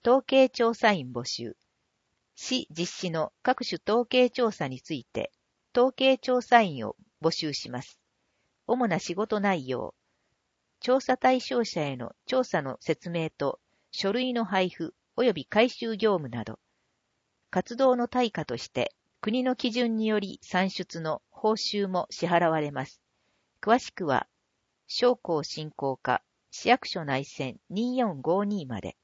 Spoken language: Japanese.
統計調査員募集。市実施の各種統計調査について、統計調査員を募集します。主な仕事内容。調査対象者への調査の説明と書類の配布及び回収業務など。活動の対価として国の基準により算出の報酬も支払われます。詳しくは、商工振興課市役所内線2452まで。